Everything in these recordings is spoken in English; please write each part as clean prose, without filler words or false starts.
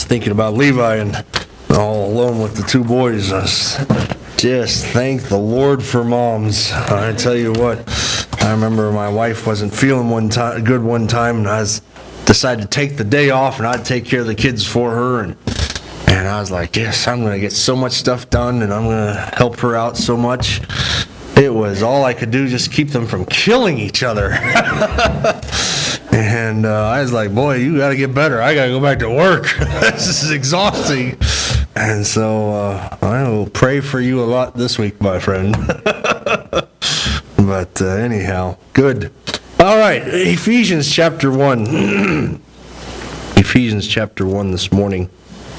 thinking about Levi and all alone with the two boys. Just thank the Lord for moms. I tell you what, I remember my wife wasn't feeling good one time, and I decided to take the day off, and I'd take care of the kids for her, and I was like, yes, I'm going to get so much stuff done, and I'm going to help her out so much. It was all I could do just keep them from killing each other. And I was like, boy, you got to get better. I got to go back to work. This is exhausting. And so I will pray for you a lot this week, my friend. But anyhow, good. All right, Ephesians chapter 1. Ephesians chapter 1 this morning.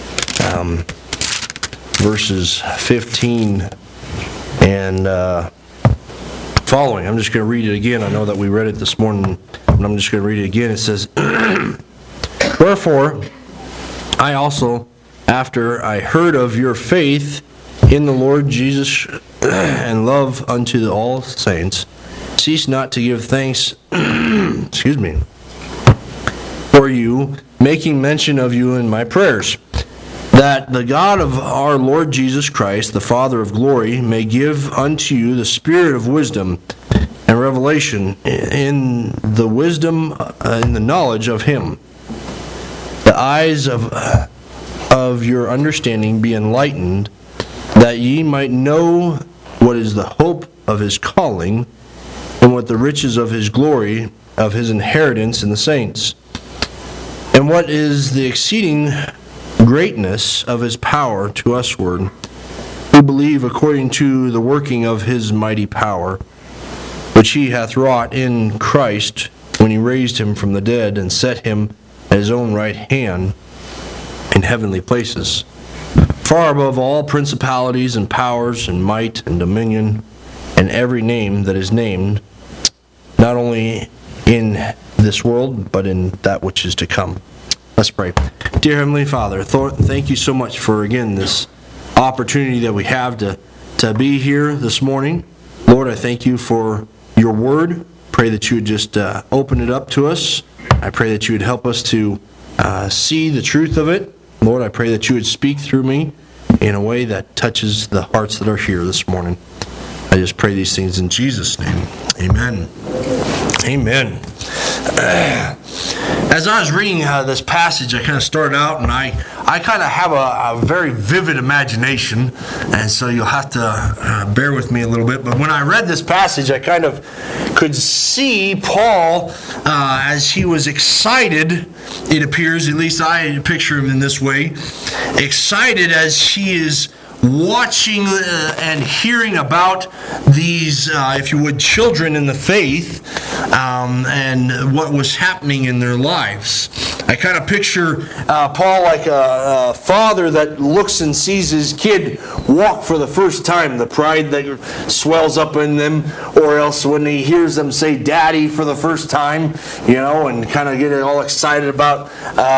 Verses 15 and following. I'm just going to read it again. I know that we read it this morning, but I'm just going to read it again. It says, Wherefore, I also, after I heard of your faith in the Lord Jesus and love unto all saints, cease not to give thanks for you, making mention of you in my prayers, that the God of our Lord Jesus Christ, the Father of glory, may give unto you the spirit of wisdom and revelation in the wisdom, in the knowledge of Him. The eyes of your understanding be enlightened, that ye might know what is the hope of His calling, and what the riches of His glory, of His inheritance in the saints, and what is the exceeding greatness of His power to usward, who believe according to the working of His mighty power, which He hath wrought in Christ, when He raised Him from the dead, and set Him at His own right hand in heavenly places, far above all principalities and powers and might and dominion, and every name that is named, not only in this world, but in that which is to come. Let's pray. Dear Heavenly Father, thank you so much for, again, this opportunity that we have to be here this morning. Lord, I thank you for your word. Pray that you would just open it up to us. I pray that you would help us to see the truth of it. Lord, I pray that you would speak through me in a way that touches the hearts that are here this morning. I just pray these things in Jesus' name. Amen. Amen. As I was reading this passage, I kind of started out, and I kind of have a very vivid imagination, and so you'll have to bear with me a little bit. But when I read this passage, I kind of could see Paul as he was excited, it appears, at least I picture him in this way, excited as he is watching and hearing about these, if you would, children in the faith, and what was happening in their lives. I kind of picture Paul like a father that looks and sees his kid walk for the first time, the pride that swells up in them, or else when he hears them say daddy for the first time, and kind of get all excited about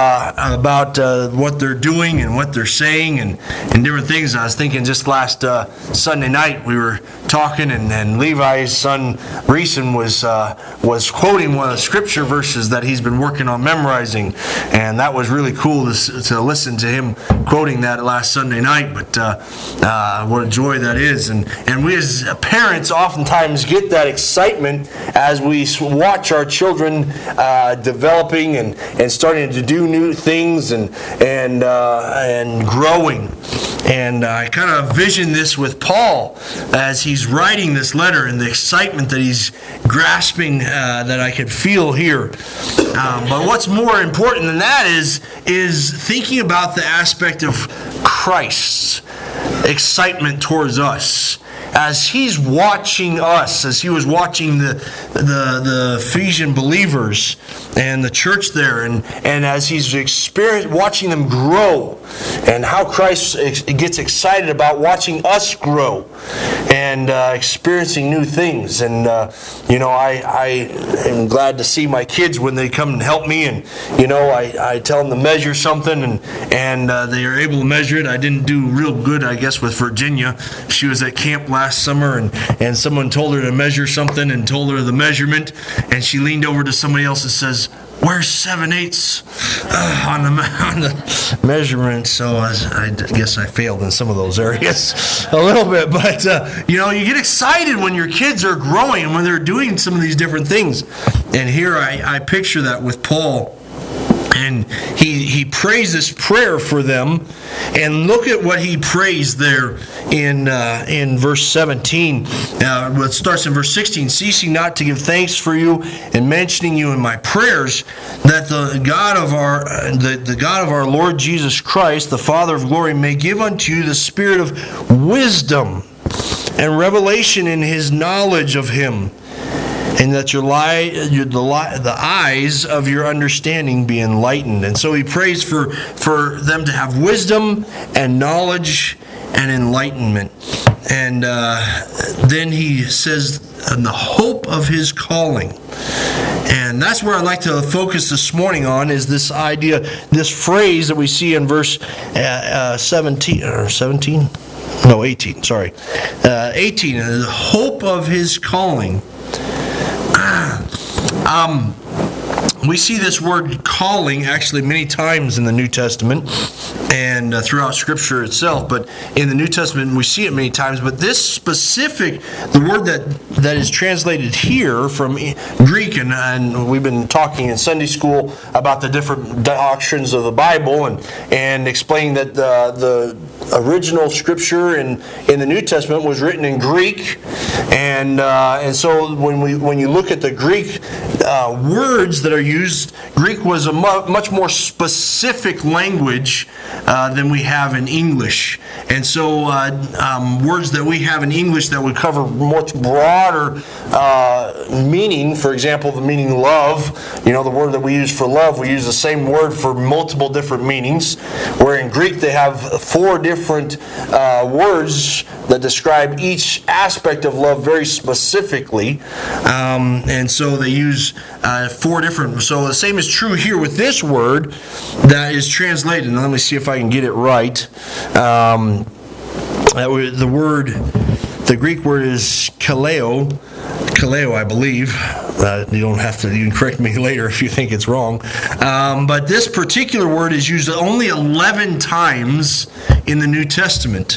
what they're doing and what they're saying and different things. I was thinking just last Sunday night we were talking, and Levi's son Reeson was quoting one of the scripture verses that he's been working on memorizing, and that was really cool to listen to him quoting that last Sunday night. But what a joy that is, and we as parents oftentimes get that excitement as we watch our children developing and starting to do new things and growing. And I kind of vision this with Paul as he's writing this letter, and the excitement that he's grasping that I could feel here. But what's more important than that is thinking about the aspect of Christ's excitement towards us. As he's watching us, as he was watching the Ephesian believers and the church there, and as he's watching them grow, and how Christ gets excited about watching us grow and experiencing new things. And I am glad to see my kids when they come and help me, and I tell them to measure something, and they are able to measure it. I didn't do real good, I guess, with Virginia. She was at camp last summer, and someone told her to measure something and told her the measurement, and she leaned over to somebody else and says, where's 7/8 on the measurement? So I guess I failed in some of those areas a little bit. But, you get excited when your kids are growing and when they're doing some of these different things. And here I picture that with Paul. And he prays this prayer for them. And look at what he prays there in verse 17. It starts in verse 16. Ceasing not to give thanks for you and mentioning you in my prayers, that the God of our Lord Jesus Christ, the Father of glory, may give unto you the spirit of wisdom and revelation in his knowledge of him, and that the eyes of your understanding be enlightened. And so he prays for them to have wisdom and knowledge and enlightenment. And then he says, and the hope of his calling. And that's where I'd like to focus this morning on, is this idea, this phrase that we see in verse 18, sorry. 18, the hope of his calling. We see this word calling actually many times in the New Testament and throughout Scripture itself, but in the New Testament we see it many times. But this specific, the word that is translated here from Greek, and we've been talking in Sunday school about the different doctrines of the Bible and explaining that the original Scripture in the New Testament was written in Greek, and so when you look at the Greek words that are used, Greek was a much more specific language than we have in English. And so words that we have in English that would cover much broader meaning, for example, the meaning love, the word that we use for love, we use the same word for multiple different meanings, where in Greek they have 4 different words that describe each aspect of love very specifically. And so they use 4 different. So the same is true here with this word that is translated. Now let me see if I can get it right. The Greek word is kaleo, I believe. You can correct me later if you think it's wrong. But this particular word is used only 11 times in the New Testament.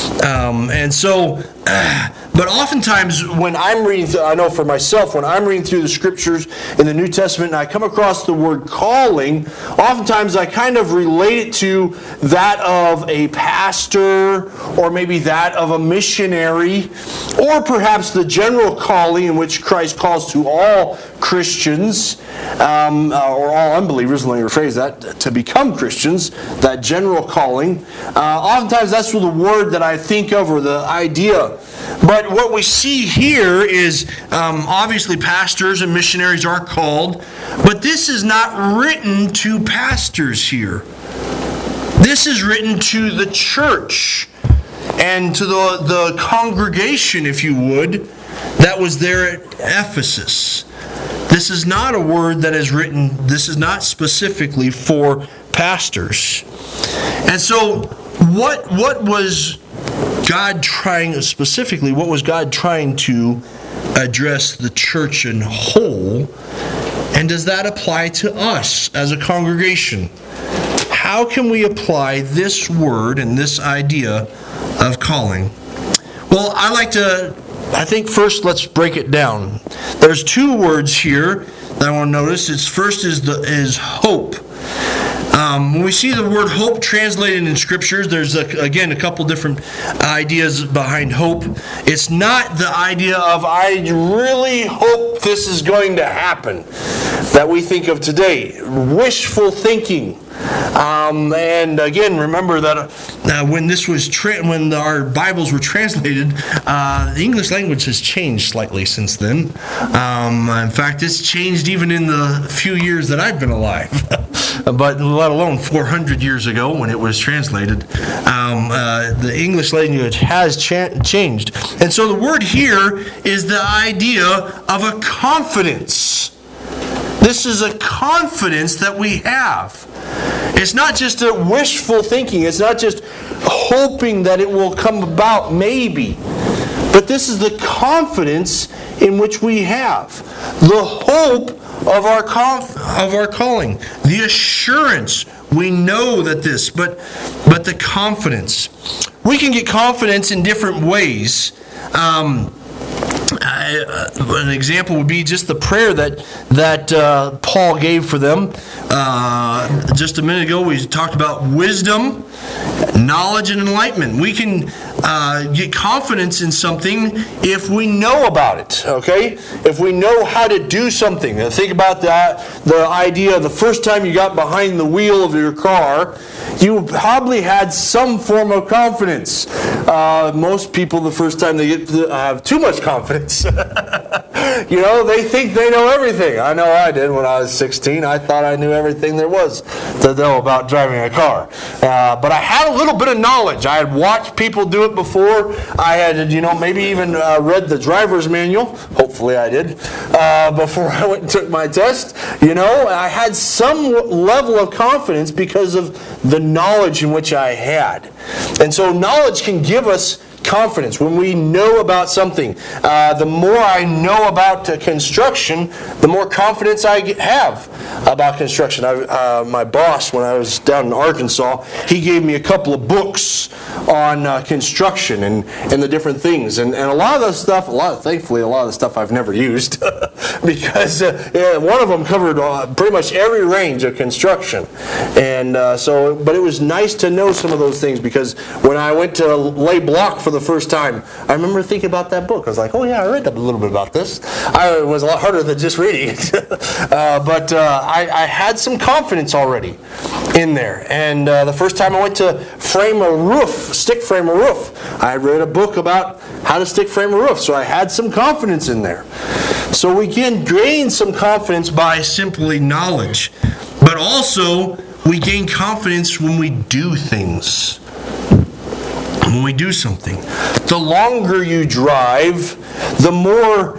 But oftentimes when I'm reading, I know for myself, when I'm reading through the Scriptures in the New Testament and I come across the word calling, oftentimes I kind of relate it to that of a pastor, or maybe that of a missionary, or perhaps the general calling in which Christ calls to all Christians, or all unbelievers, let me rephrase that, to become Christians, that general calling. Oftentimes that's the word that I think of, or the idea. But what we see here is obviously pastors and missionaries are called, but this is not written to pastors here. This is written to the church and to the congregation, if you would, that was there at Ephesus. This is not a word that is written, this is not specifically for pastors. And so what was God trying, specifically, what was God trying to address the church in whole? And does that apply to us as a congregation? How can we apply this word and this idea of calling? Well, I think first let's break it down. There's 2 words here that I want to notice. First is hope. When we see the word hope translated in Scriptures, there's again a couple different ideas behind hope. It's not the idea of I really hope this is going to happen that we think of today. Wishful thinking. And again, remember that when our Bibles were translated, the English language has changed slightly since then. In fact, it's changed even in the few years that I've been alive. But let alone 400 years ago when it was translated, the English language has changed. And so the word here is the idea of a confidence. This is a confidence that we have. It's not just a wishful thinking. It's not just hoping that it will come about, maybe. but this is the confidence in which we have. The hope of our calling. The assurance. We know that this, but the confidence. We can get confidence in different ways. An example would be just the prayer that Paul gave for them. Just a minute ago, we talked about wisdom, knowledge, and enlightenment. We can get confidence in something if we know about it, okay? If we know how to do something. Now, think about that, the idea of the first time you got behind the wheel of your car, you probably had some form of confidence. Most people, the first time they get to have too much confidence, they think they know everything. I know I did when I was 16. I thought I knew everything there was to know about driving a car. But I had a little bit of knowledge. I had watched people do it before. I had, maybe even read the driver's manual. Hopefully I did. Before I went and took my test. I had some level of confidence because of the knowledge in which I had. And so knowledge can give us confidence. When we know about something, the more I know about construction, the more confidence I have about construction. My boss, when I was down in Arkansas, he gave me a couple of books on construction and the different things. And a lot of the stuff, thankfully, a lot of the stuff I've never used because one of them covered pretty much every range of construction. And but it was nice to know some of those things because when I went to lay block for the first time, I remember thinking about that book. I was like, oh yeah, I read a little bit about this. It was a lot harder than just reading it. But I had some confidence already in there. And the first time I went to stick frame a roof, I read a book about how to stick frame a roof. So I had some confidence in there. So we can gain some confidence by simply knowledge. But also, we gain confidence when we do things. When we do something. The longer you drive, the more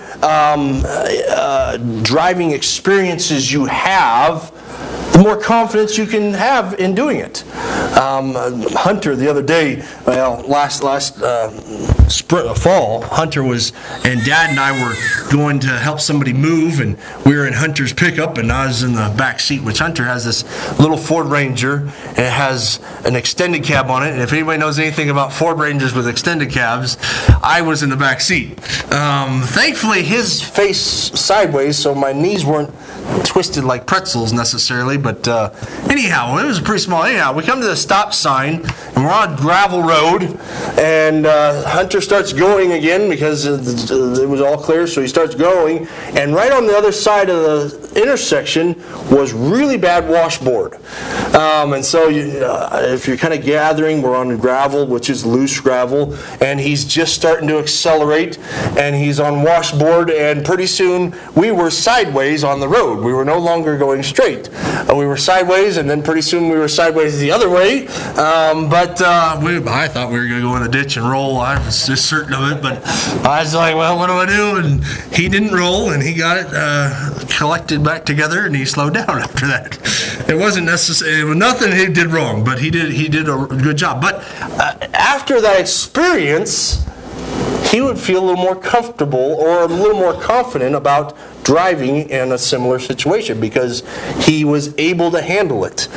driving experiences you have, the more confidence you can have in doing it. Hunter the other day, last fall, Hunter and Dad and I were going to help somebody move, and we were in Hunter's pickup, and I was in the back seat, which Hunter has this little Ford Ranger, and it has an extended cab on it, and if anybody knows anything about Ford Rangers with extended cabs, I was in the back seat. Thankfully, his face sideways, so my knees weren't twisted like pretzels necessarily, but anyhow, it was pretty small. Anyhow, we come to the stop sign, and we're on a gravel road, and Hunter starts going again because it was all clear, so he starts going, and right on the other side of the intersection was really bad washboard. And so if you're kind of gathering, we're on gravel, which is loose gravel, and he's just starting to accelerate, and he's on washboard, and pretty soon we were sideways on the road. We were no longer going straight. We were sideways, and then pretty soon we were sideways the other way. I thought we were going to go in the ditch and roll. I was just certain of it, but I was like, well, what do I do? And he didn't roll, and he got it collected back together, and he slowed down after that. It wasn't necessary. It was nothing he did wrong, but he did a good job. But after that experience, he would feel a little more comfortable or a little more confident about driving in a similar situation because he was able to handle it.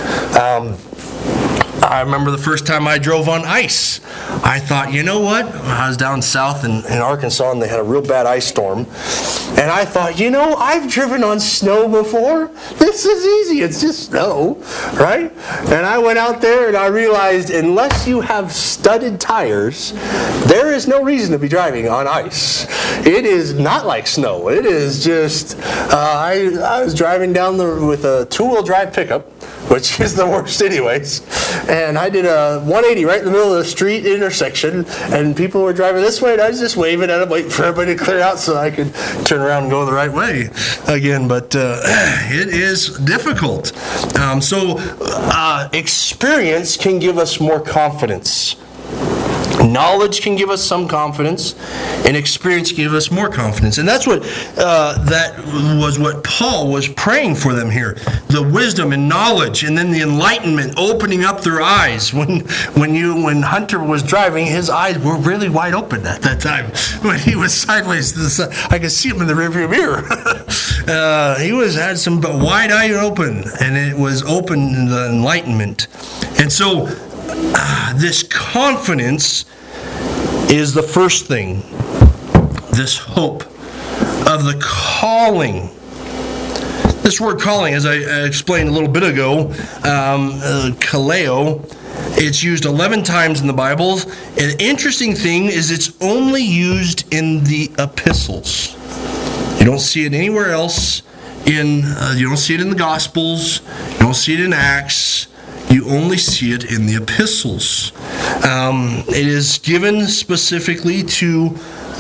I remember the first time I drove on ice. I thought, you know what? I was down south in Arkansas, and they had a real bad ice storm. And I thought, I've driven on snow before. This is easy. It's just snow, right? And I went out there, and I realized unless you have studded tires, there is no reason to be driving on ice. It is not like snow. It is just, I was driving down with a two-wheel drive pickup, which is the worst anyways. And I did a 180 right in the middle of the street intersection, and people were driving this way, and I was just waving at them, waiting for everybody to clear out so I could turn around and go the right way again. But it is difficult. So experience can give us more confidence. Knowledge can give us some confidence, and experience can give us more confidence. And that's what what Paul was praying for them here. The wisdom and knowledge, and then the enlightenment, opening up their eyes. When Hunter was driving, his eyes were really wide open at that time. When he was sideways to the side, I could see him in the rearview mirror. He had some wide eyes open, and it was open in the enlightenment. And so this confidence is the first thing. This hope of the calling. This word calling, as I explained a little bit ago, kaleo, it's used 11 times in the Bible. An interesting thing is it's only used in the epistles. You don't see it anywhere else. You don't see it in the Gospels. You don't see it in Acts. You only see it in the epistles. It is given specifically to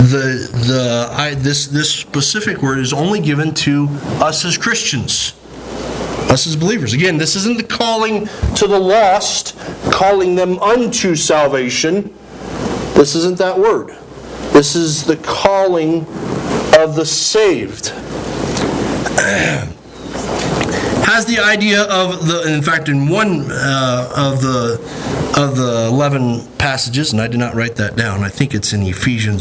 this specific word is only given to us as Christians, us as believers. Again, this isn't the calling to the lost, calling them unto salvation. This isn't that word. This is the calling of the saved. Has the idea of in fact, in one of the 11 passages, and I did not write that down. I think it's in Ephesians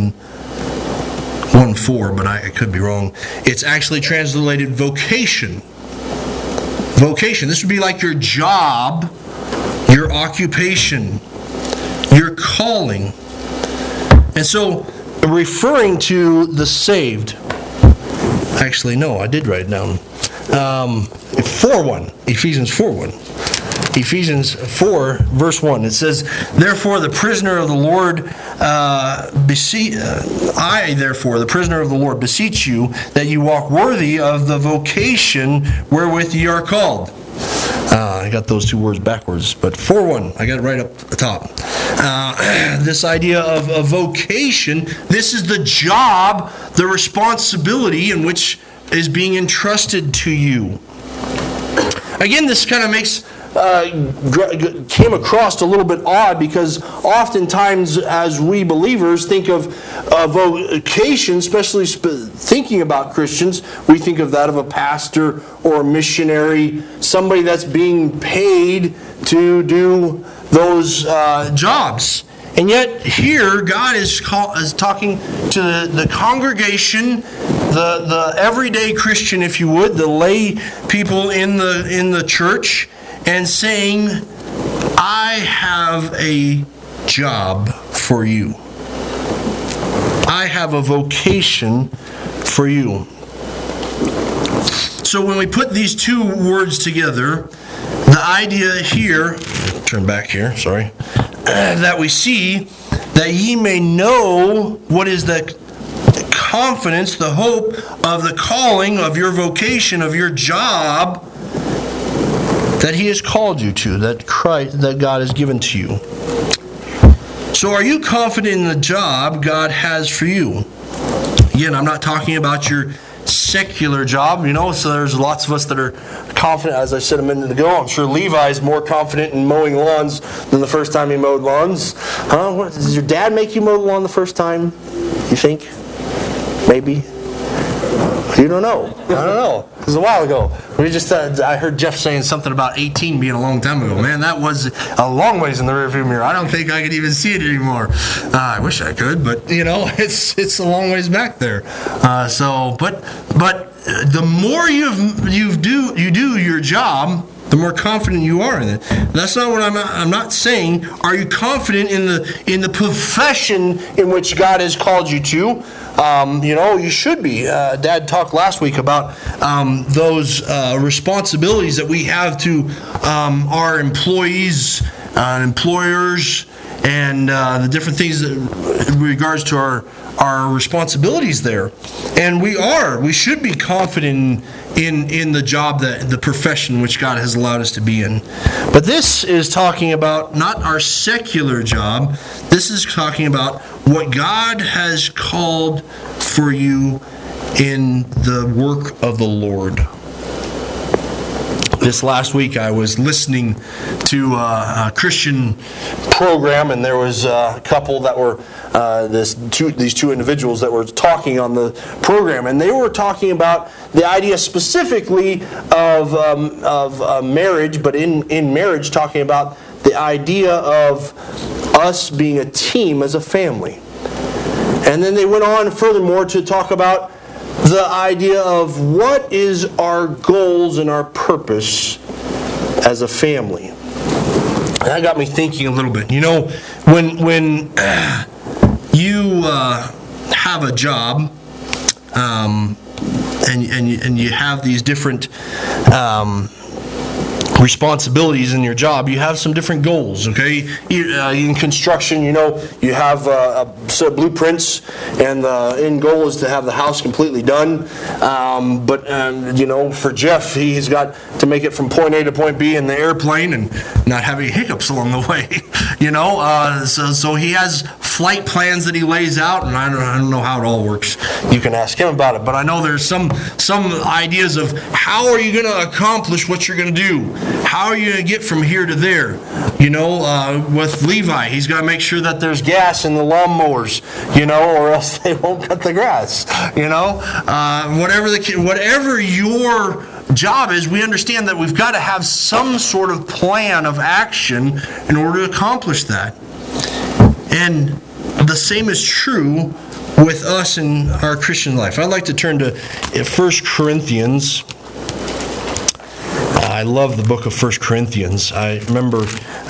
1:4, but I could be wrong. It's actually translated vocation. Vocation. This would be like your job, your occupation, your calling. And so, referring to the saved. Actually, no, I did write it down. 4:1. Ephesians 4:1. Ephesians 4, verse 1. It says, "Therefore, the prisoner of the Lord, I, therefore, the prisoner of the Lord, beseech you that you walk worthy of the vocation wherewith ye are called." I got those two words backwards, but 4:1. I got it right up the top. This idea of a vocation, this is the job, the responsibility in which is being entrusted to you. Again, this kind of came across a little bit odd, because oftentimes as we believers think of vocation, especially thinking about Christians, we think of that of a pastor or a missionary, somebody that's being paid to do those jobs. And yet here God is talking to the congregation, the everyday Christian, if you would, the lay people in the church, and saying, "I have a job for you. I have a vocation for you." So when we put these two words together, the idea here, turn back here, sorry, that we see that ye may know what is the confidence, the hope of the calling of your vocation, of your job, that He has called you to, that God has given to you. So are you confident in the job God has for you? Again, I'm not talking about your secular job, so there's lots of us that are confident. As I said a minute ago, I'm sure Levi's more confident in mowing lawns than the first time he mowed lawns. What, does your dad make you mow the lawn the first time, you think? Maybe? You don't know. I don't know. It was a while ago. I heard Jeff saying something about 18 being a long time ago. Man, that was a long ways in the rearview mirror. I don't think I could even see it anymore. I wish I could, but it's a long ways back there. But the more you do your job, the more confident you are in it. That's not what I'm not saying. Are you confident in the profession in which God has called you to? You should be. Dad talked last week about those responsibilities that we have to our employees, employers, and the different things in regards to our responsibilities there. And we should be confident in the job, the profession which God has allowed us to be in. But this is talking about not our secular job. This is talking about what God has called for you in the work of the Lord. This last week I was listening to a Christian program, and there was a couple that were these two individuals that were talking on the program, and they were talking about the idea specifically of marriage, but in marriage talking about the idea of us being a team as a family. And then they went on furthermore to talk about the idea of what is our goals and our purpose as a family. And that got me thinking a little bit. You know, when you have a job and you have these different responsibilities in your job, you have some different goals, okay? In construction, you know, you have a set of blueprints, and the end goal is to have the house completely done. But you know, for Jeff, he's got to make it from point A to point B in the airplane and not have any hiccups along the way. You know, so he has flight plans that he lays out, and I don't know how it all works. You can ask him about it, but I know there's some ideas of how are you going to accomplish what you're going to do. How are you going to get from here to there? You know, with Levi, he's got to make sure that there's gas in the lawnmowers, you know, or else they won't cut the grass. You know, whatever your job is, we understand that we've got to have some sort of plan of action in order to accomplish that. And the same is true with us in our Christian life. I'd like to turn to 1 Corinthians. I love the book of 1 Corinthians. I remember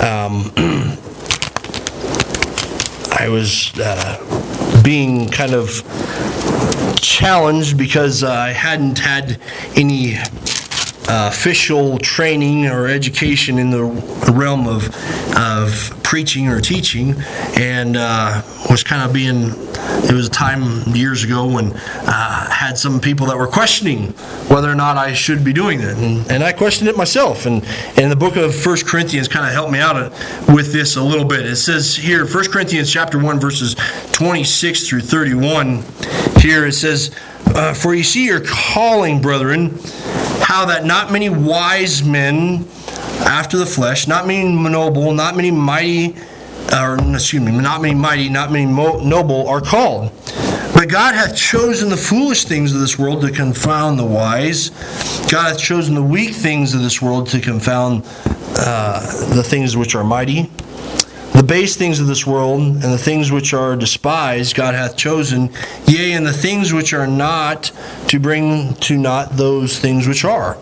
I was being kind of challenged because I hadn't had any official training or education in the realm of preaching or teaching, and was kind of being. It was a time years ago when I had some people that were questioning whether or not I should be doing that. And I questioned it myself. And the book of 1 Corinthians kind of helped me out with this a little bit. It says here, 1 Corinthians chapter 1, verses 26 through 31. Here it says, "For you see your calling, brethren, how that not many wise men after the flesh, not many noble, not many mighty, not many mighty, not many noble are called. But God hath chosen the foolish things of this world to confound the wise. God hath chosen the weak things of this world to confound the things which are mighty. The base things of this world and the things which are despised God hath chosen, yea, and the things which are not, to bring to naught those things which are.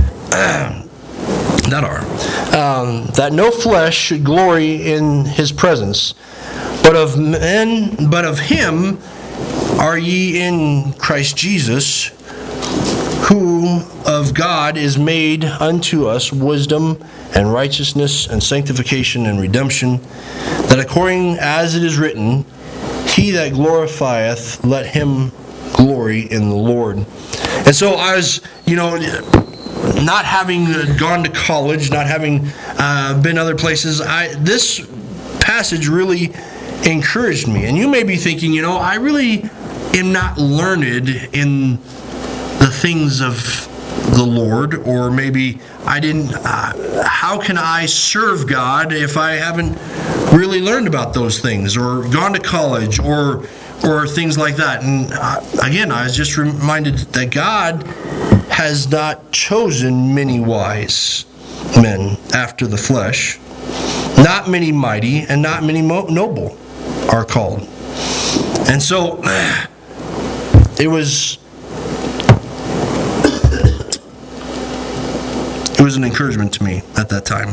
That no flesh should glory in his presence, but of him are ye in Christ Jesus, who of God is made unto us wisdom and righteousness and sanctification and redemption, that according as it is written, he that glorifieth, let him glory in the Lord." And so I was, not having gone to college, not having been other places, this passage really encouraged me. And you may be thinking, I really am not learned in the things of the Lord, or maybe I didn't. How can I serve God if I haven't really learned about those things, or gone to college, or things like that? And again, I was just reminded that God has not chosen many wise men after the flesh. Not many mighty and not many noble are called. And so it was an encouragement to me at that time.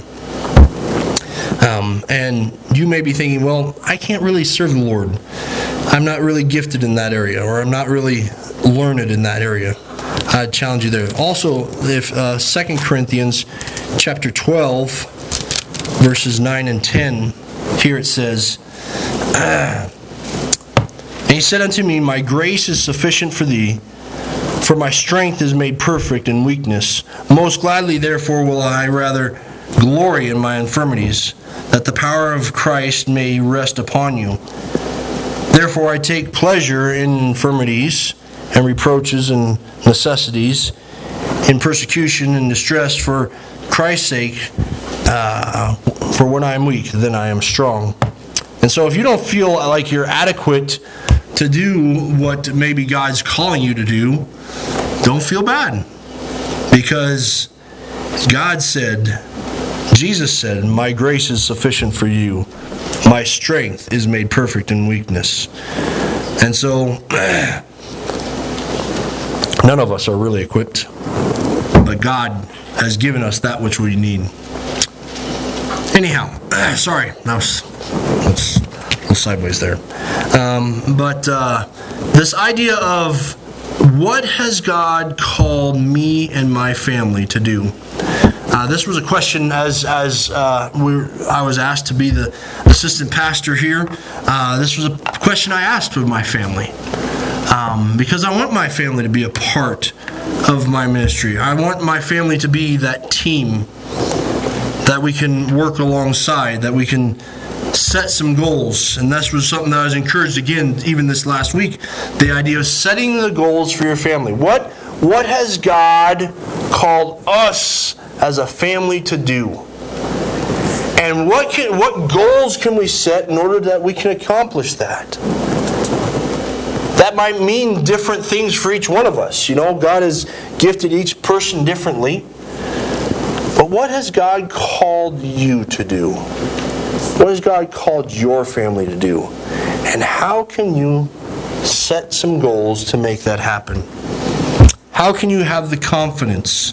And you may be thinking, well, I can't really serve the Lord. I'm not really gifted in that area, or I'm not really learned in that area. I challenge you there. Also, if 2 Corinthians chapter 12, verses 9 and 10, here it says, "And he said unto me, My grace is sufficient for thee, for my strength is made perfect in weakness. Most gladly, therefore, will I rather glory in my infirmities, that the power of Christ may rest upon you. Therefore I take pleasure in infirmities and reproaches and necessities, in persecution and distress for Christ's sake. For when I am weak, then I am strong. And so if you don't feel like you're adequate to do what maybe God's calling you to do, don't feel bad. Because God said, Jesus said, my grace is sufficient for you. My strength is made perfect in weakness. And so, none of us are really equipped. But God has given us that which we need. Anyhow, sorry, that was sideways there. But this idea of what has God called me and my family to do? This was a question as I was asked to be the assistant pastor here. This was a question I asked of my family. Because I want my family to be a part of my ministry. I want my family to be that team that we can work alongside, that we can set some goals. And this was something that I was encouraged again, even this last week, the idea of setting the goals for your family. What has God called us as a family to do? And what goals can we set in order that we can accomplish that? That might mean different things for each one of us. You know, God has gifted each person differently. But what has God called you to do? What has God called your family to do? And how can you set some goals to make that happen? How can you have the confidence?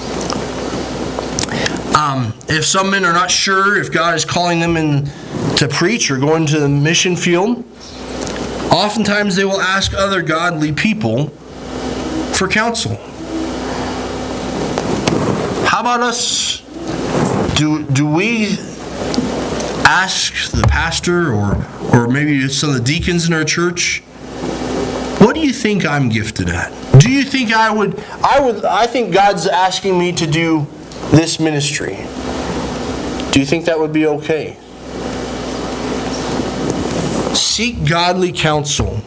If some men are not sure if God is calling them in to preach or going to the mission field, oftentimes they will ask other godly people for counsel. How about us? Do we ask the pastor or maybe some of the deacons in our church, what do you think I'm gifted at? Do you think I think God's asking me to do this ministry. Do you think that would be okay? Seek godly counsel.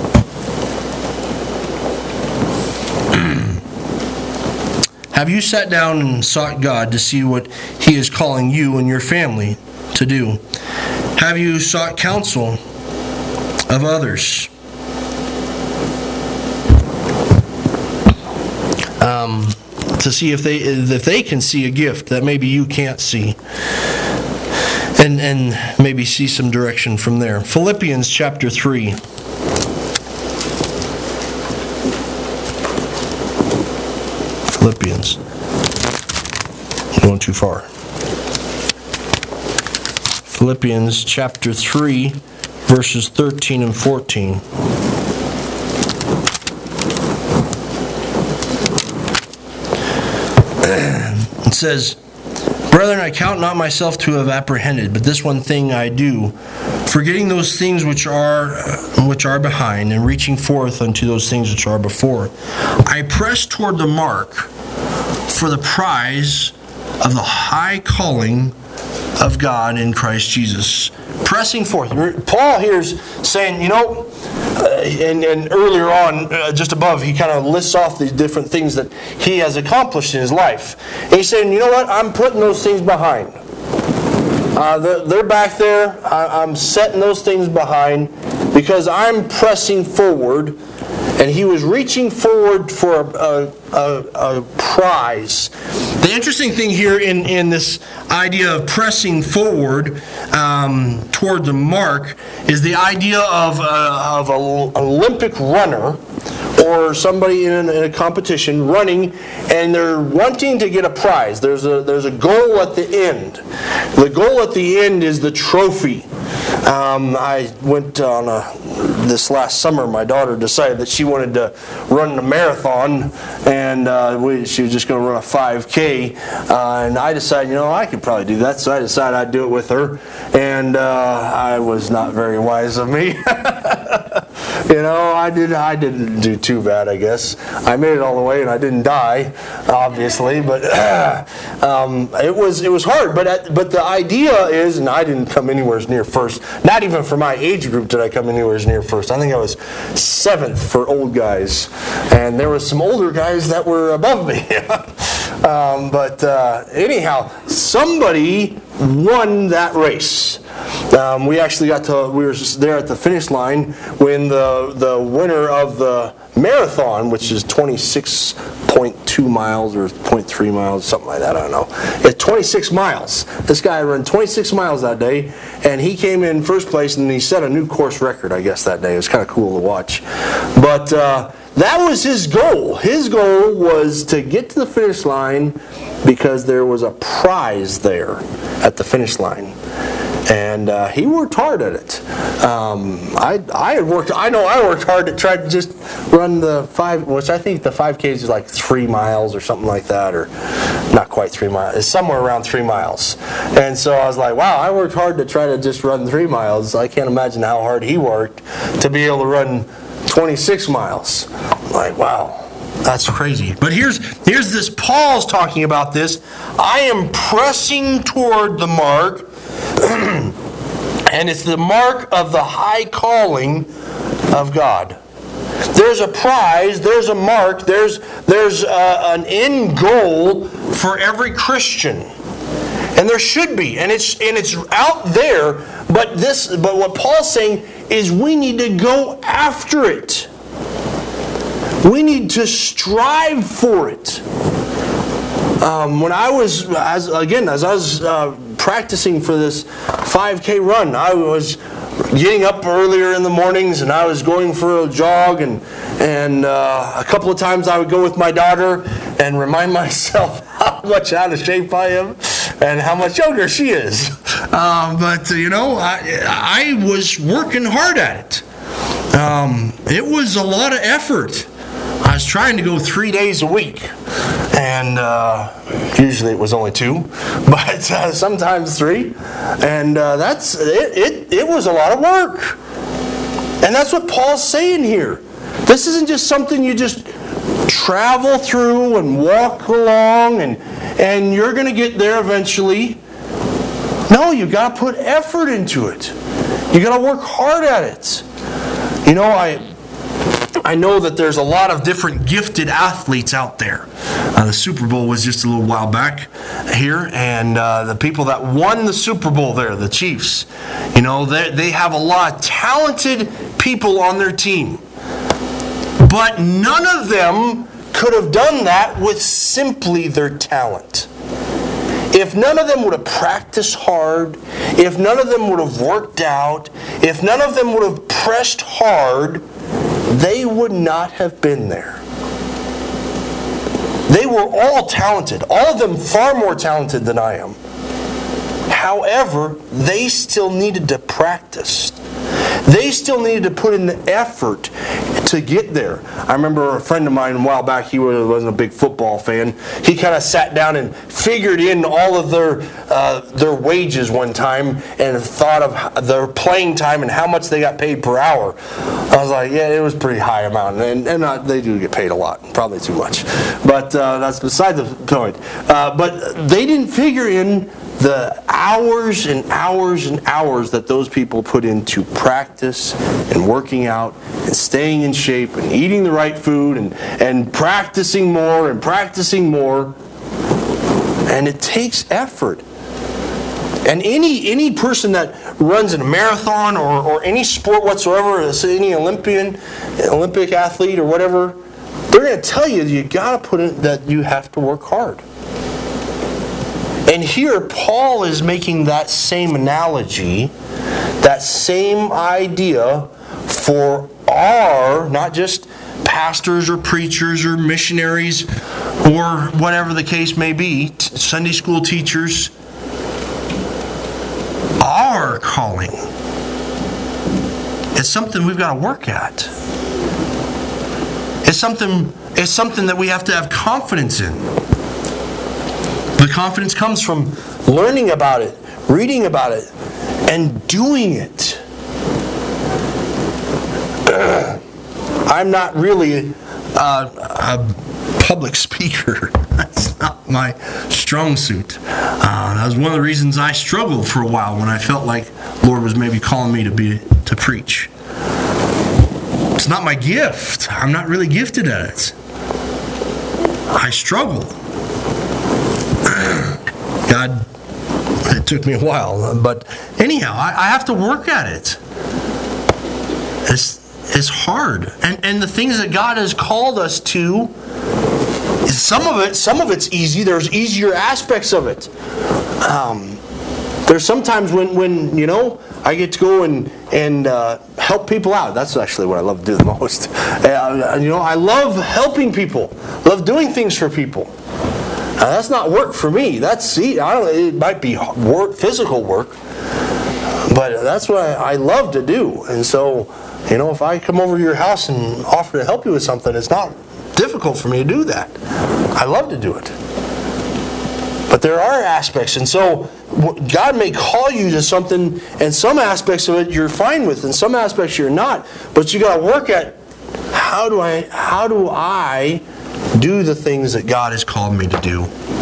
Have you sat down and sought God to see what He is calling you and your family to do? Have you sought counsel of others? To see if they can see a gift that maybe you can't see, and maybe see some direction from there. Philippians chapter 3. Philippians. Going too far. Philippians chapter 3, verses 13 and 14. It says, "Brethren, I count not myself to have apprehended, but this one thing I do, forgetting those things which are behind, and reaching forth unto those things which are before. I press toward the mark for the prize of the high calling of God in Christ Jesus." Pressing forth. Paul here is saying, and earlier on, just above, he kind of lists off these different things that he has accomplished in his life. And he's saying, you know what? I'm putting those things behind. They're back there. I'm setting those things behind because I'm pressing forward. And he was reaching forward for a prize. The interesting thing here in this idea of pressing forward toward the mark is the idea of an Olympic runner or somebody in a competition running, and they're wanting to get a prize. There's a goal at the end. The goal at the end is the trophy. I went on this last summer. My daughter decided that she wanted to run a marathon, and she was just going to run a 5K. And I decided, I could probably do that, so I decided I'd do it with her. And I was not very wise of me. I didn't do too bad, I guess. I made it all the way and I didn't die, obviously, but it was hard. But the idea is, and I didn't come anywhere near first. Not even for my age group did I come anywhere near first. I think I was 7th for old guys, and there was some older guys that were above me. Anyhow, somebody won that race. We actually we were there at the finish line when the winner of the marathon, which is 26.2 miles or 0.3 miles, something like that, I don't know. It's 26 miles. This guy ran 26 miles that day, and he came in first place, and he set a new course record, I guess, that day. It was kind of cool to watch. But that was his goal. His goal was to get to the finish line because there was a prize there at the finish line. And he worked hard at it. I worked hard to try to just run the 5, which I think the 5K is like 3 miles or something like that, or not quite 3 miles. It's somewhere around 3 miles. And so I was like, wow, I worked hard to try to just run 3 miles. I can't imagine how hard he worked to be able to run 26 miles. I'm like, wow. That's crazy. But here's this, Paul's talking about this. I am pressing toward the mark, and it's the mark of the high calling of God. There's a prize, there's a mark, there's an end goal for every Christian. And there should be, and it's out there, but what Paul's saying is we need to go after it. We need to strive for it. When I was, as I was practicing for this 5K run, I was getting up earlier in the mornings, and I was going for a jog, and a couple of times I would go with my daughter and remind myself how much out of shape I am and how much younger she is. I was working hard at it. It was a lot of effort. I was trying to go 3 days a week, and usually it was only 2, but sometimes 3, and that's it. It was a lot of work, and that's what Paul's saying here. This isn't just something you just travel through and walk along, and you're going to get there eventually. No, you've got to put effort into it. You got to work hard at it. I know that there's a lot of different gifted athletes out there. The Super Bowl was just a little while back here, and the people that won the Super Bowl there, the Chiefs, they have a lot of talented people on their team. But none of them could have done that with simply their talent. If none of them would have practiced hard, if none of them would have worked out, if none of them would have pressed hard, they would not have been there. They were all talented, all of them far more talented than I am. However, they still needed to practice. They still needed to put in the effort to get there. I remember a friend of mine a while back, he wasn't a big football fan. He kind of sat down and figured in all of their wages one time and thought of their playing time and how much they got paid per hour. I was like, yeah, it was a pretty high amount. And they do get paid a lot, probably too much. But that's beside the point. But they didn't figure in the hours and hours and hours that those people put into practice and working out and staying in shape and eating the right food and practicing more and practicing more. And it takes effort. And any person that runs a marathon or any sport whatsoever, any Olympic athlete or whatever, they're going to tell you got to put in that you have to work hard. And here Paul is making that same analogy, that same idea for our, not just pastors or preachers or missionaries or whatever the case may be, Sunday school teachers, our calling. It's something we've got to work at. It's something that we have to have confidence in. The confidence comes from learning about it, reading about it, and doing it. I'm not really a public speaker. That's not my strong suit. That was one of the reasons I struggled for a while when I felt like the Lord was maybe calling me to preach. It's not my gift. I'm not really gifted at it. I struggle. God, it took me a while, but anyhow, I have to work at it. It's hard, and the things that God has called us to, some of it's easy. There's easier aspects of it. There's sometimes when I get to go and help people out. That's actually what I love to do the most. I love helping people. Love doing things for people. That's not work for me. It might be work, physical work, but that's what I love to do. And so, if I come over to your house and offer to help you with something, it's not difficult for me to do that. I love to do it. But there are aspects, and so God may call you to something, and some aspects of it you're fine with, and some aspects you're not. But you got to work at how do I do the things that God has called me to do.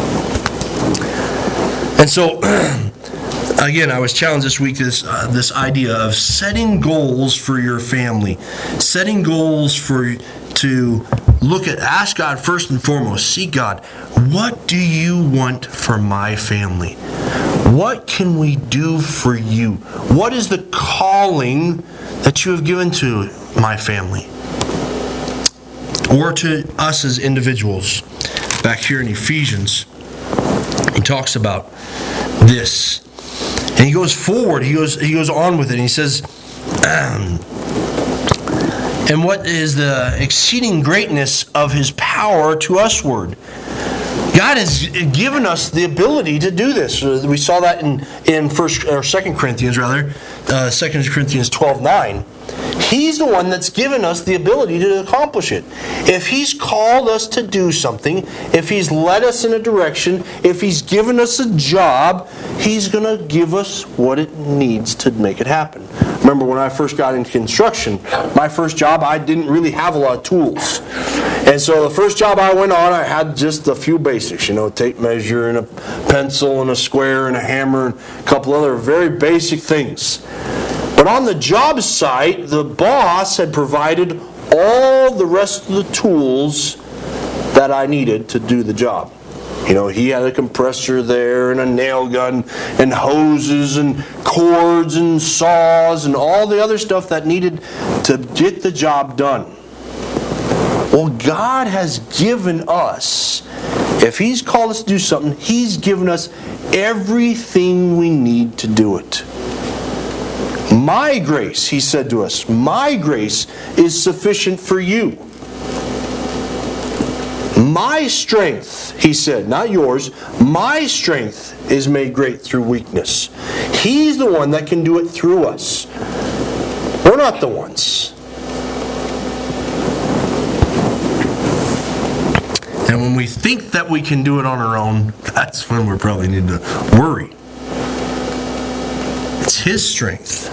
And so, again, I was challenged this week this idea of setting goals for your family, setting goals to ask God first and foremost, seek God, what do you want for my family? What can we do for you? What is the calling that you have given to my family? Or to us as individuals. Back here in Ephesians, he talks about this. And he goes forward, he goes on with it, and he says, and what is the exceeding greatness of his power to usward? God has given us the ability to do this. We saw that in 2 Corinthians 12:9. He's the one that's given us the ability to accomplish it. If He's called us to do something, if He's led us in a direction, if He's given us a job, He's going to give us what it needs to make it happen. Remember when I first got into construction, my first job, I didn't really have a lot of tools. And so the first job I went on, I had just a few basics, tape measure and a pencil and a square and a hammer and a couple other very basic things. But on the job site, the boss had provided all the rest of the tools that I needed to do the job. He had a compressor there and a nail gun and hoses and cords and saws and all the other stuff that needed to get the job done. Well, God has given us, if He's called us to do something, He's given us everything we need to do it. My grace, He said to us, my grace is sufficient for you. My strength, He said, not yours, my strength is made great through weakness. He's the one that can do it through us. We're not the ones. And when we think that we can do it on our own, that's when we probably need to worry. It's His strength.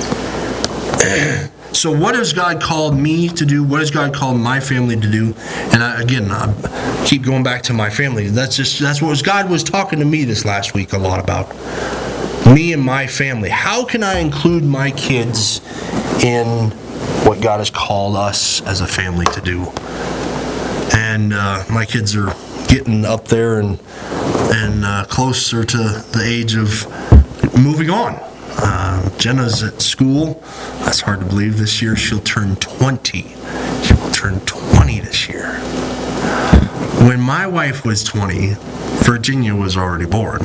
So what has God called me to do? What has God called my family to do? And I keep going back to my family. That's what God was talking to me this last week a lot about. Me and my family. How can I include my kids in what God has called us as a family to do? And my kids are getting up there and closer to the age of moving on. Jenna's at school. That's hard to believe. This year she'll turn 20. She will turn 20 this year. When my wife was 20, Virginia was already born.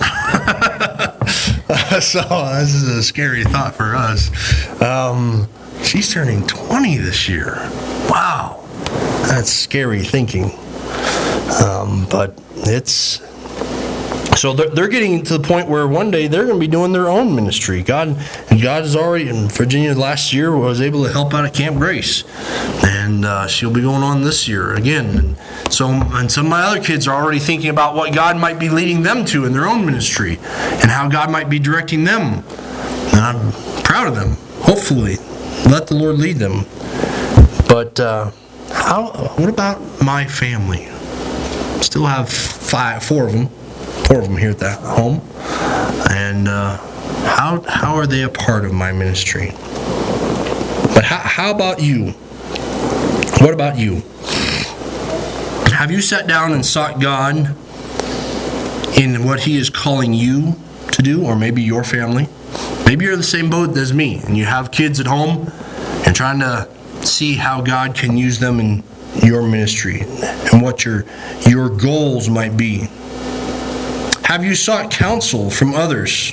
So this is a scary thought for us. She's turning 20 this year. Wow. That's scary thinking. But it's... So they're getting to the point where one day they're going to be doing their own ministry. God has already, in Virginia last year, was able to help out at Camp Grace. And she'll be going on this year again. And some of my other kids are already thinking about what God might be leading them to in their own ministry. And how God might be directing them. And I'm proud of them. Hopefully, let the Lord lead them. But What about my family? Still have four of them here at that home. And how are they a part of my ministry? But how about you? What about you? Have you sat down and sought God in what He is calling you to do, or maybe your family? Maybe you're in the same boat as me, and you have kids at home and trying to see how God can use them in your ministry and what your goals might be. Have you sought counsel from others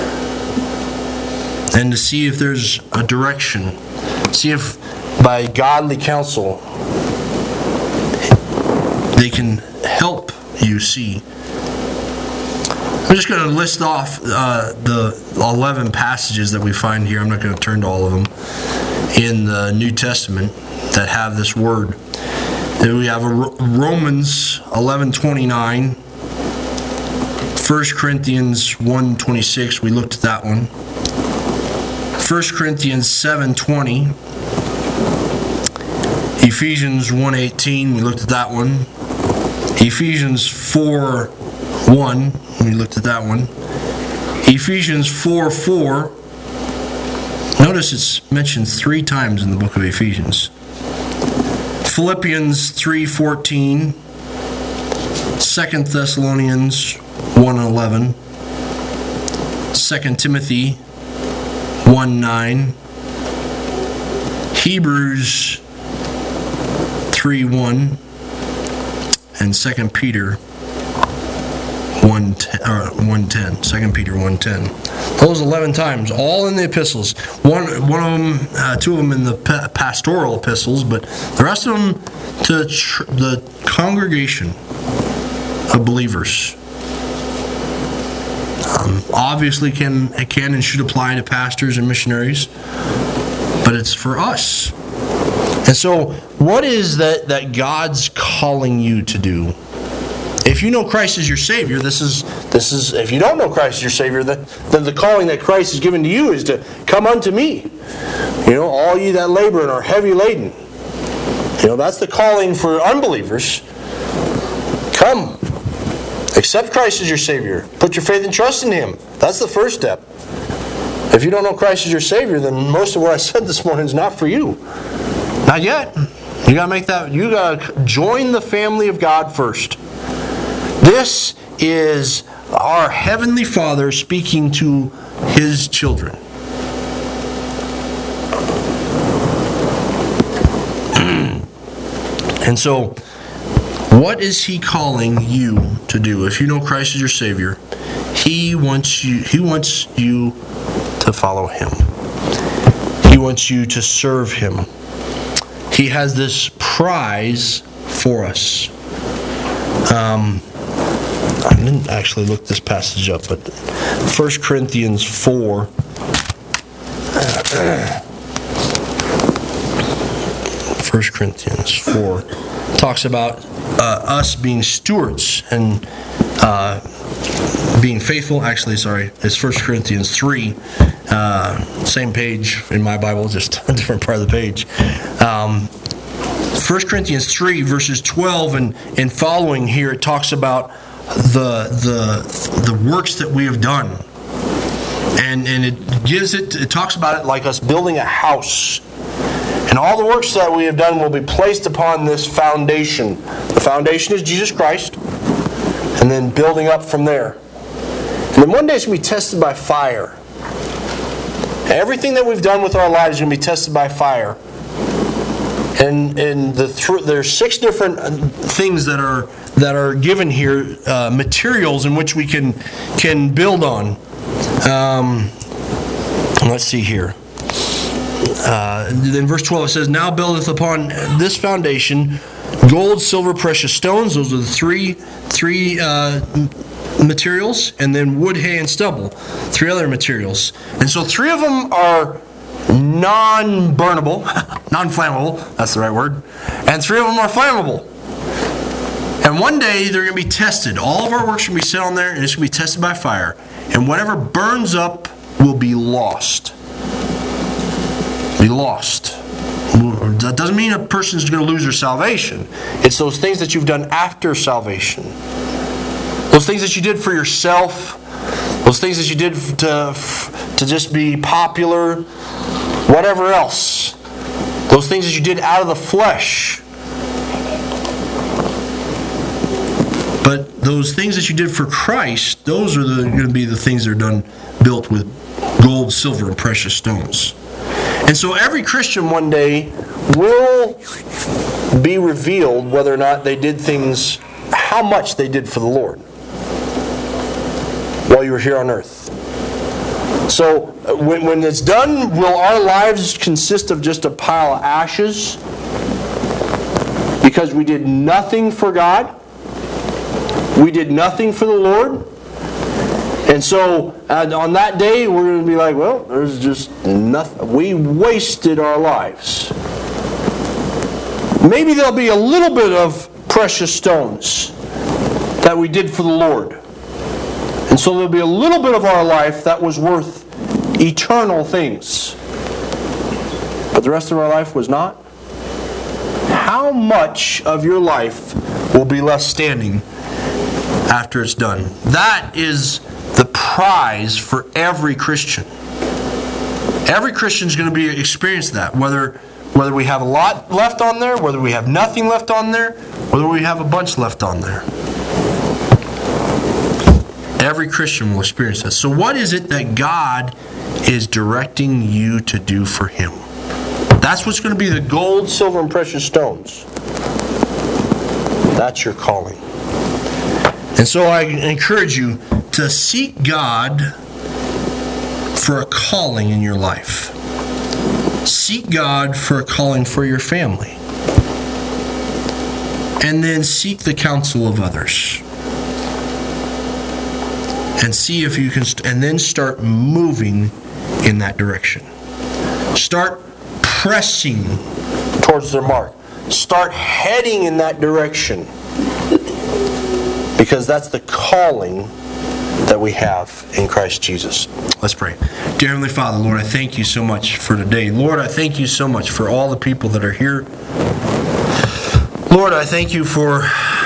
and to see if there's a direction? See if by godly counsel they can help you see. I'm just going to list off the 11 passages that we find here. I'm not going to turn to all of them in the New Testament that have this word. Then we have Romans 11:29, 1 Corinthians 1:26. We looked at that one. 1 Corinthians 7:20, Ephesians 1:18. We looked at that one. Ephesians 4:1. We looked at that one. Ephesians 4:4. Notice it's mentioned 3 times in the book of Ephesians. Philippians 3:14. 2 Thessalonians 1:11. 2 Timothy 1:9. Hebrews 3:1. And 2 Peter 1:10. 2 Peter 1:10. Those 11 times, all in the epistles. One of them, 2 of them in the pastoral epistles, but the rest of them to the congregation of believers. Obviously, can and should apply to pastors and missionaries, but it's for us. And so, what is that God's calling you to do? If you know Christ as your Savior, this is. If you don't know Christ as your Savior, then the calling that Christ has given to you is to come unto me. All ye that labor and are heavy laden. That's the calling for unbelievers. Come, accept Christ as your Savior. Put your faith and trust in Him. That's the first step. If you don't know Christ as your Savior, then most of what I said this morning is not for you. Not yet. You gotta join the family of God first. This is our Heavenly Father speaking to His children. And so, what is He calling you to do? If you know Christ as your Savior, He wants you to follow Him. He wants you to serve Him. He has this prize for us. I didn't actually look this passage up, but 1 Corinthians 4. 1 Corinthians 4 talks about us being stewards and being faithful. Actually, sorry, it's 1 Corinthians 3. Same page in my Bible, just a different part of the page. 1 Corinthians 3, verses 12 and following here, it talks about the works that we have done. And it talks about it like us building a house. And all the works that we have done will be placed upon this foundation. The foundation is Jesus Christ. And then building up from there. And then one day it's going to be tested by fire. Everything that we've done with our lives is going to be tested by fire. And there's 6 different things that are given here, materials in which we can build on. Let's see here. In verse 12 it says, "Now buildeth upon this foundation gold, silver, precious stones." Those are the three materials, and then wood, hay, and stubble, 3 other materials. And so 3 of them are non-burnable, non-flammable, that's the right word, and 3 of them are flammable. And one day they're going to be tested. All of our works are going to be set on there, and it's going to be tested by fire. And whatever burns up will be lost. Be lost. That doesn't mean a person's going to lose their salvation. It's those things that you've done after salvation. Those things that you did for yourself. Those things that you did to just be popular. Whatever else. Those things that you did out of the flesh. But those things that you did for Christ, those are going to be the things that are done, built with gold, silver, and precious stones. And so every Christian one day will be revealed whether or not they did things, how much they did for the Lord while you were here on earth. So when it's done, will our lives consist of just a pile of ashes because we did nothing for God? We did nothing for the Lord? And so on that day, we're going to be like, well, there's just nothing. We wasted our lives. Maybe there'll be a little bit of precious stones that we did for the Lord. And so there'll be a little bit of our life that was worth eternal things. But the rest of our life was not. How much of your life will be left standing after it's done? That is the prize for every Christian. Every Christian is going to be experience that, whether we have a lot left on there, whether we have nothing left on there, whether we have a bunch left on there. Every Christian will experience that. So what is it that God is directing you to do for Him? That's what's going to be the gold, silver, and precious stones. That's your calling. And so I encourage you to seek God for a calling in your life. Seek God for a calling for your family. And then seek the counsel of others. And see if you can, and then start moving in that direction. Start pressing towards their mark. Start heading in that direction. Because that's the calling that we have in Christ Jesus. Let's pray. Dear Heavenly Father, Lord, I thank you so much for today. Lord, I thank you so much for all the people that are here. Lord, I thank you for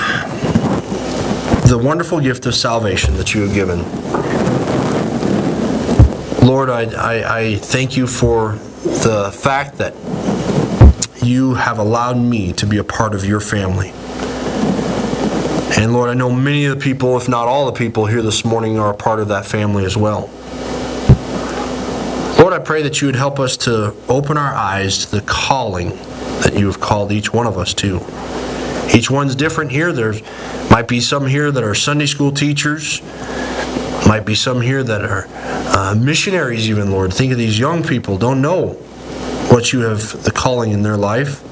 the wonderful gift of salvation that you have given. Lord, I thank you for the fact that you have allowed me to be a part of your family. And Lord, I know many of the people, if not all the people here this morning, are a part of that family as well. Lord, I pray that you would help us to open our eyes to the calling that you have called each one of us to. Each one's different here. There might be some here that are Sunday school teachers. Might be some here that are missionaries even, Lord. Think of these young people, don't know what you have, the calling in their life.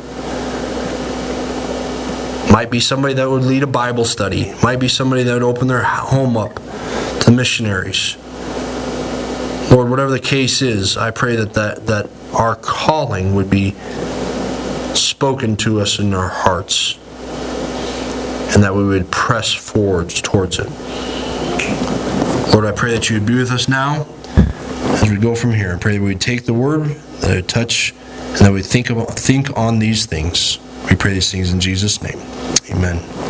Might be somebody that would lead a Bible study. Might be somebody that would open their home up to missionaries. Lord, whatever the case is, I pray that our calling would be spoken to us in our hearts, and that we would press forward towards it. Lord, I pray that you would be with us now as we go from here. I pray that we would take the word, that it would touch, and that we would think on these things. We pray these things in Jesus' name. Amen.